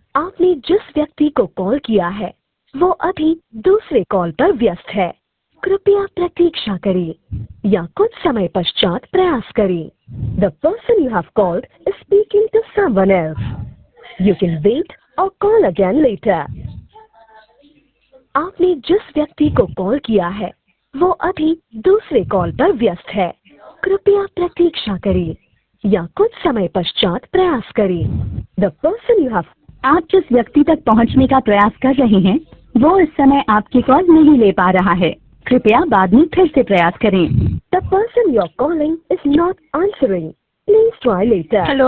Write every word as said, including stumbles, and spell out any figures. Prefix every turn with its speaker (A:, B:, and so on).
A: आपने जिस व्यक्ति को कॉल किया है वो अभी दूसरे कॉल पर व्यस्त है। कृपया प्रतीक्षा करें या कुछ समय पश्चात प्रयास करें। The person you have called is speaking to someone else. You can wait or call again later. आपने जिस व्यक्ति को कॉल किया है वो अभी दूसरे कॉल पर व्यस्त है। कृपया प्रतीक्षा करें या कुछ समय पश्चात प्रयास करें। द पर्सन यू हैव आप जिस व्यक्ति तक पहुंचने का प्रयास कर रहे हैं वो इस समय आपकी कॉल नहीं ले पा रहा है। कृपया बाद में फिर से प्रयास करें। The person you are calling is not answering. Please try later.
B: Hello.